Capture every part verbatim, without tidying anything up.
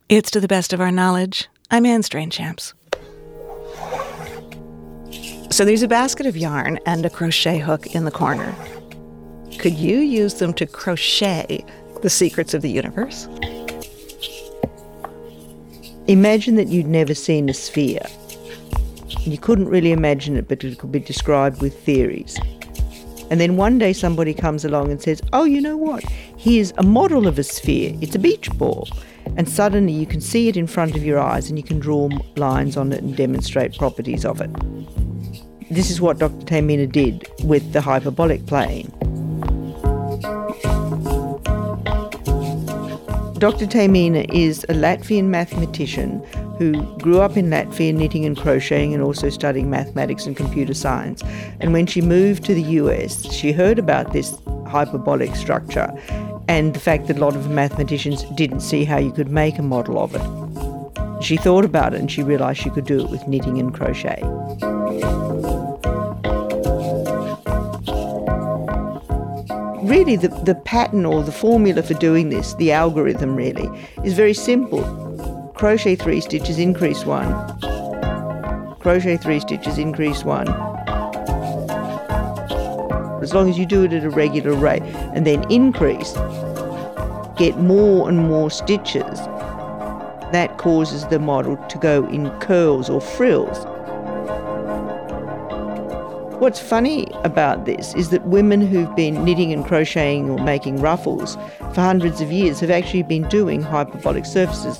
It's To the Best of Our Knowledge. I'm Anne Strainchamps. So there's a basket of yarn and a crochet hook in the corner. Could you use them to crochet the secrets of the universe? Imagine that you'd never seen a sphere. You couldn't really imagine it, but it could be described with theories. And then one day somebody comes along and says, oh, you know what? Here's a model of a sphere. It's a beach ball. And suddenly you can see it in front of your eyes and you can draw lines on it and demonstrate properties of it. This is what Doctor Taimina did with the hyperbolic plane. Doctor Taimina is a Latvian mathematician who grew up in Latvia knitting and crocheting and also studying mathematics and computer science. And when she moved to the U S, she heard about this hyperbolic structure and the fact that a lot of mathematicians didn't see how you could make a model of it. She thought about it and she realised she could do it with knitting and crochet. Really, the, the pattern or the formula for doing this, the algorithm really, is very simple. Crochet three stitches, increase one. Crochet three stitches, increase one. As long as you do it at a regular rate and then increase, get more and more stitches, that causes the model to go in curls or frills. What's funny about this is that women who've been knitting and crocheting or making ruffles for hundreds of years have actually been doing hyperbolic surfaces.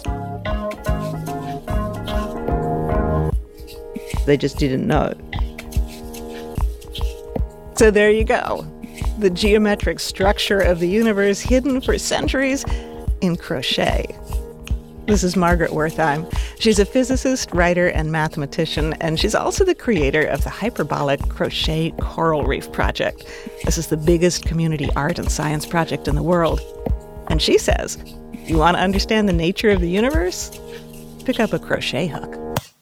They just didn't know. So there you go. The geometric structure of the universe hidden for centuries in crochet. This is Margaret Wertheim. She's a physicist, writer, and mathematician, and she's also the creator of the Hyperbolic Crochet Coral Reef Project. This is the biggest community art and science project in the world. And she says, you want to understand the nature of the universe? Pick up a crochet hook.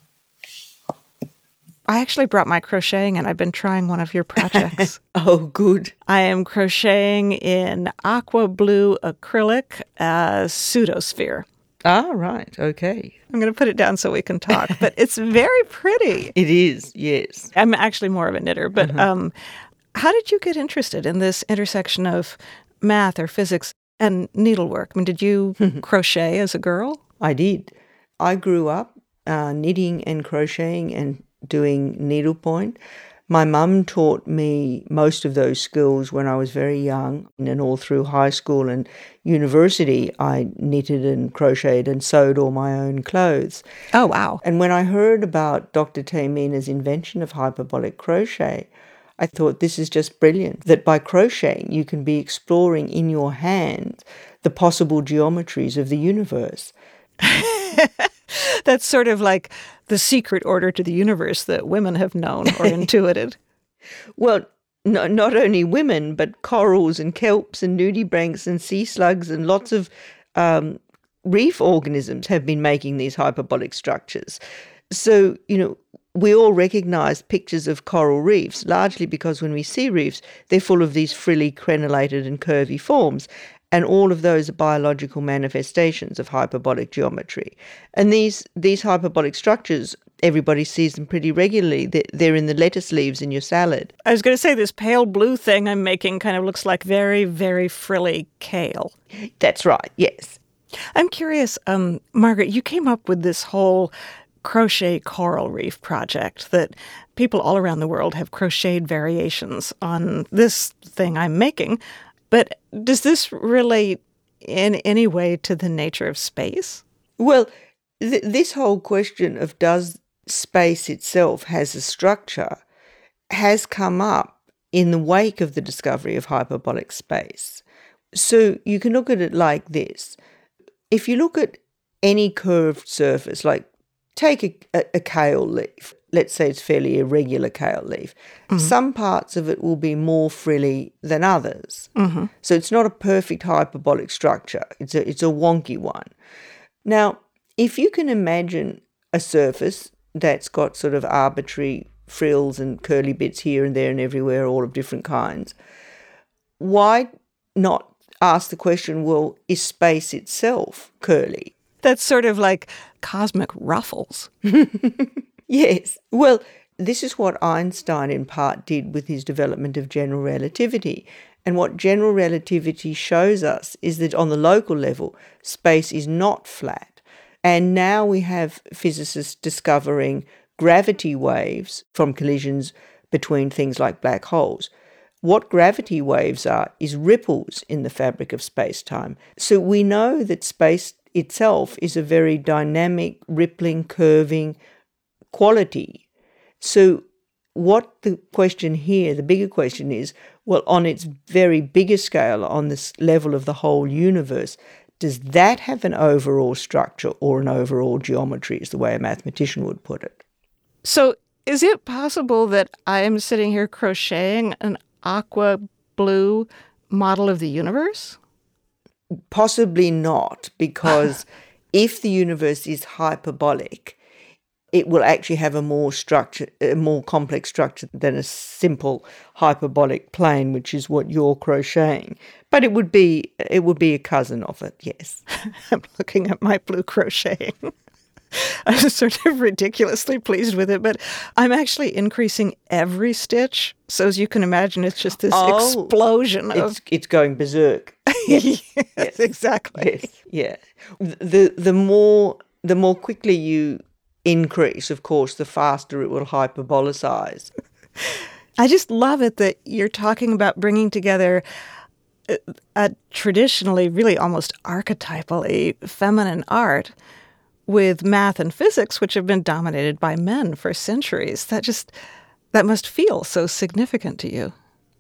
I actually brought my crocheting, and I've been trying one of your projects. Oh, good. I am crocheting in aqua blue acrylic, a pseudosphere. Ah, right. Okay. I'm going to put it down so we can talk, but it's very pretty. It is, yes. I'm actually more of a knitter, but uh-huh. um, how did you get interested in this intersection of math or physics and needlework? I mean, did you crochet as a girl? I did. I grew up uh, knitting and crocheting and doing needlepoint. My mum taught me most of those skills when I was very young, and all through high school and university I knitted and crocheted and sewed all my own clothes. Oh, wow. And when I heard about Doctor Taimina's invention of hyperbolic crochet, I thought this is just brilliant, that by crocheting you can be exploring in your hand the possible geometries of the universe. That's sort of like the secret order to the universe that women have known or intuited. Well, no, not only women, but corals and kelps and nudibranchs and sea slugs and lots of um, reef organisms have been making these hyperbolic structures. So, you know, we all recognise pictures of coral reefs, largely because when we see reefs, they're full of these frilly, crenellated and curvy forms. And all of those are biological manifestations of hyperbolic geometry. And these these hyperbolic structures, everybody sees them pretty regularly. They're, they're in the lettuce leaves in your salad. I was going to say, this pale blue thing I'm making kind of looks like very, very frilly kale. That's right, yes. I'm curious, um, Margaret, you came up with this whole crochet coral reef project that people all around the world have crocheted variations on this thing I'm making. But does this relate in any way to the nature of space? Well, th- this whole question of does space itself has a structure has come up in the wake of the discovery of hyperbolic space. So you can look at it like this. If you look at any curved surface, like take a, a, a kale leaf, let's say it's fairly irregular kale leaf, mm-hmm. some parts of it will be more frilly than others. Mm-hmm. So it's not a perfect hyperbolic structure. It's a, it's a wonky one. Now, if you can imagine a surface that's got sort of arbitrary frills and curly bits here and there and everywhere, all of different kinds, why not ask the question, well, is space itself curly? That's sort of like cosmic ruffles. Yes. Well, this is what Einstein in part did with his development of general relativity. And what general relativity shows us is that on the local level, space is not flat. And now we have physicists discovering gravity waves from collisions between things like black holes. What gravity waves are is ripples in the fabric of space-time. So we know that space itself is a very dynamic, rippling, curving quality. So what the question here, the bigger question is, well, on its very bigger scale, on this level of the whole universe, does that have an overall structure or an overall geometry, is the way a mathematician would put it. So is it possible that I am sitting here crocheting an aqua blue model of the universe? Possibly not, because if the universe is hyperbolic, it will actually have a more structure, a more complex structure than a simple hyperbolic plane, which is what you're crocheting. But it would be, it would be a cousin of it, yes. I'm looking at my blue crocheting. I'm sort of ridiculously pleased with it, but I'm actually increasing every stitch. So as you can imagine, it's just this oh, explosion of... It's, it's going berserk. Yes, yes, exactly. Yes, yeah. The, the, more, the more quickly you increase, of course, the faster it will hyperbolicize. I just love it that you're talking about bringing together a, a traditionally, really almost archetypally feminine art with math and physics, which have been dominated by men for centuries. That just, that must feel so significant to you.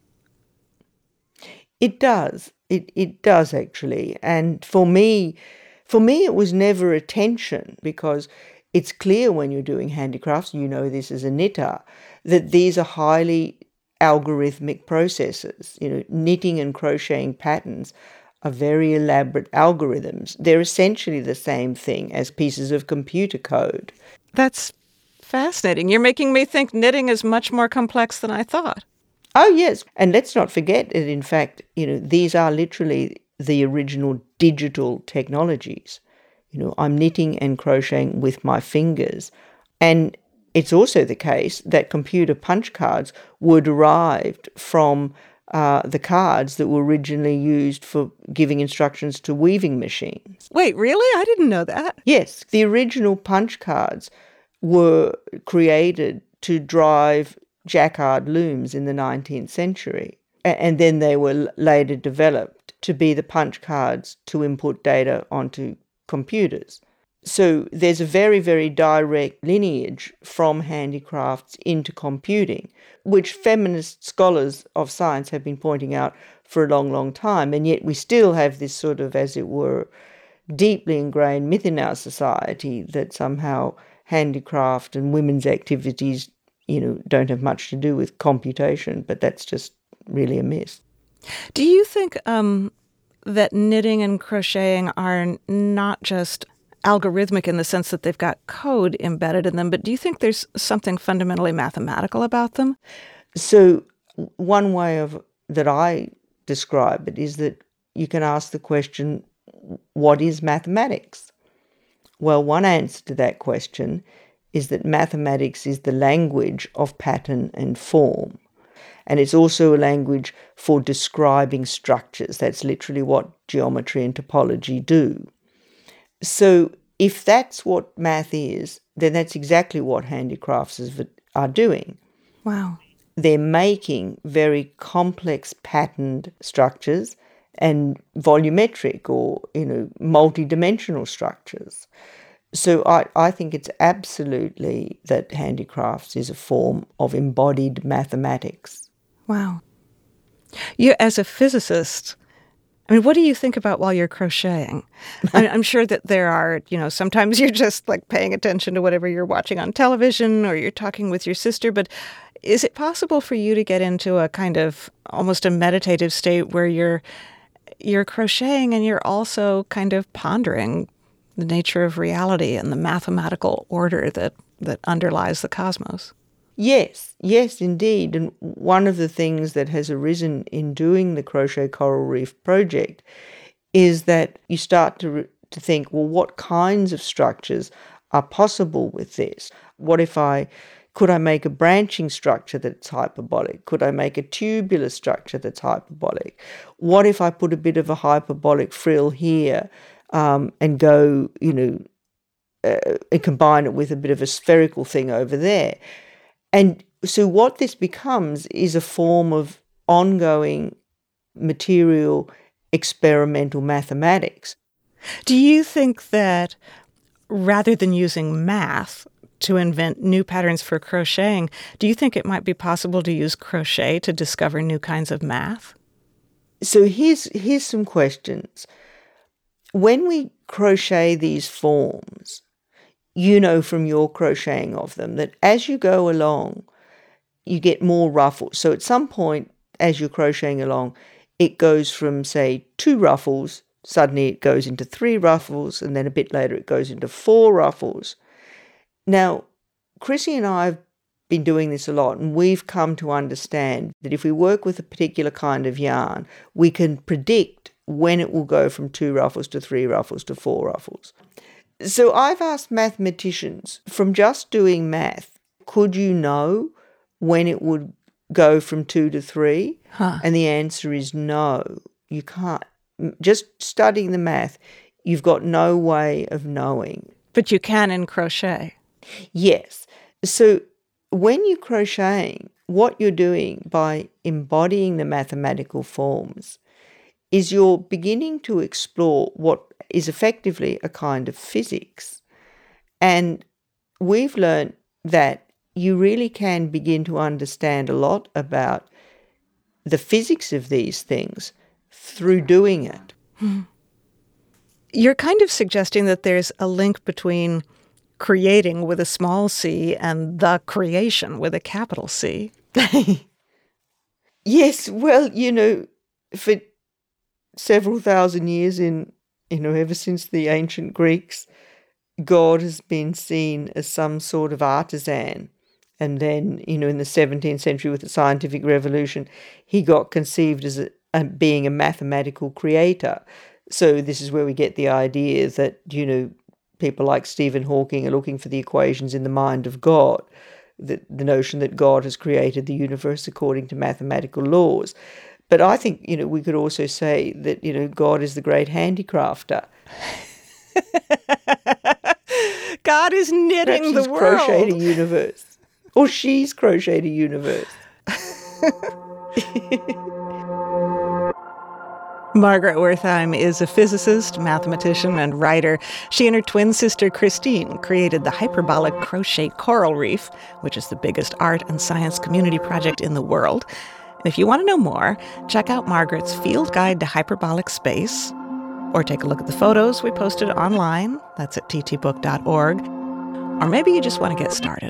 It does. It it does, actually. And for me, for me, it was never a tension, because it's clear when you're doing handicrafts, you know this as a knitter, that these are highly algorithmic processes. You know, knitting and crocheting patterns are very elaborate algorithms. They're essentially the same thing as pieces of computer code. That's fascinating. You're making me think knitting is much more complex than I thought. Oh, yes. And let's not forget that, in fact, you know, these are literally the original digital technologies. You know, I'm knitting and crocheting with my fingers. And it's also the case that computer punch cards were derived from uh, the cards that were originally used for giving instructions to weaving machines. Wait, really? I didn't know that. Yes. The original punch cards were created to drive jacquard looms in the nineteenth century. And then they were later developed to be the punch cards to input data onto computers. So there's a very, very direct lineage from handicrafts into computing, which feminist scholars of science have been pointing out for a long, long time. And yet we still have this sort of, as it were, deeply ingrained myth in our society that somehow handicraft and women's activities, you know, don't have much to do with computation, but that's just really a myth. Do you think um, that knitting and crocheting are not just algorithmic in the sense that they've got code embedded in them, but do you think there's something fundamentally mathematical about them? So one way of that I describe it is that you can ask the question, what is mathematics? Well, one answer to that question is that mathematics is the language of pattern and form. And it's also a language for describing structures. That's literally what geometry and topology do. So if that's what math is, then that's exactly what handicrafts are doing. Wow. They're making very complex patterned structures and volumetric or, you know, multi-dimensional structures. So I, I think it's absolutely that handicrafts is a form of embodied mathematics. Wow. You, as a physicist, I mean, what do you think about while you're crocheting? I, I'm sure that there are, you know, sometimes you're just like paying attention to whatever you're watching on television or you're talking with your sister, but is it possible for you to get into a kind of almost a meditative state where you're you're crocheting and you're also kind of pondering the nature of reality and the mathematical order that, that underlies the cosmos? Yes, yes, indeed. And one of the things that has arisen in doing the Crochet Coral Reef project is that you start to re- to think, well, what kinds of structures are possible with this? What if I, could I make a branching structure that's hyperbolic? Could I make a tubular structure that's hyperbolic? What if I put a bit of a hyperbolic frill here um, and go, you know, uh, and combine it with a bit of a spherical thing over there? And so what this becomes is a form of ongoing material experimental mathematics. Do you think that rather than using math to invent new patterns for crocheting, do you think it might be possible to use crochet to discover new kinds of math? So here's, here's some questions. When we crochet these forms, you know from your crocheting of them that as you go along, you get more ruffles. So at some point, as you're crocheting along, it goes from, say, two ruffles, suddenly it goes into three ruffles, and then a bit later it goes into four ruffles. Now, Chrissy and I have been doing this a lot, and we've come to understand that if we work with a particular kind of yarn, we can predict when it will go from two ruffles to three ruffles to four ruffles. So I've asked mathematicians, from just doing math, could you know when it would go from two to three? Huh. And the answer is no, you can't. Just studying the math, you've got no way of knowing. But you can in crochet. Yes. So when you're crocheting, what you're doing by embodying the mathematical forms is you're beginning to explore what is effectively a kind of physics. And we've learned that you really can begin to understand a lot about the physics of these things through doing it. Hmm. You're kind of suggesting that there's a link between creating with a small c and the creation with a capital C. Yes, well, you know, for several thousand years, in you know, ever since the ancient Greeks, God has been seen as some sort of artisan. And then, you know, in the seventeenth century with the scientific revolution, he got conceived as a, a, being a mathematical creator. So this is where we get the idea that, you know, people like Stephen Hawking are looking for the equations in the mind of God, the, the notion that God has created the universe according to mathematical laws. But I think, you know, we could also say that, you know, God is the great handicrafter. God is knitting Perhaps the he's world. Crocheted a universe. Or she's crocheted a universe. Margaret Wertheim is a physicist, mathematician, and writer. She and her twin sister Christine created the Hyperbolic Crochet Coral Reef, which is the biggest art and science community project in the world. And if you want to know more, check out Margaret's Field Guide to Hyperbolic Space, or take a look at the photos we posted online. That's at t t book dot org. Or maybe you just want to get started.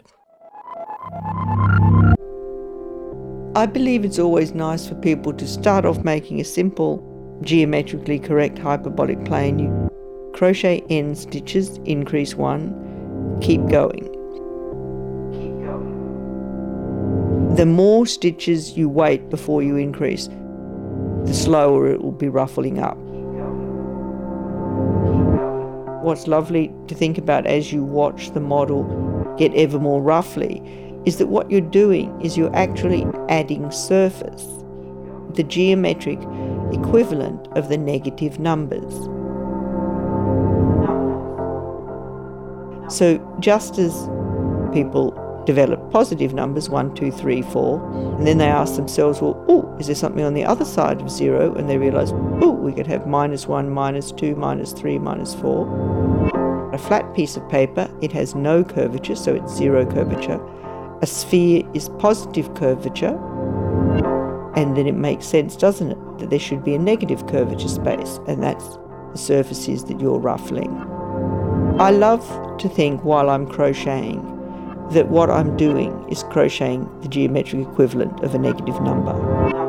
I believe it's always nice for people to start off making a simple, geometrically correct hyperbolic plane. You crochet end stitches, increase one, keep going. Keep going. The more stitches you wait before you increase, the slower it will be ruffling up. What's lovely to think about as you watch the model get ever more roughly is that what you're doing is you're actually adding surface, the geometric equivalent of the negative numbers. So just as people develop positive numbers, one, two, three, four, and then they ask themselves, well, oh, is there something on the other side of zero? And they realise, oh, we could have minus one, minus two, minus three, minus four. A flat piece of paper, it has no curvature, so it's zero curvature. A sphere is positive curvature, and then it makes sense, doesn't it, that there should be a negative curvature space, and that's the surfaces that you're ruffling. I love to think while I'm crocheting that what I'm doing is crocheting the geometric equivalent of a negative number.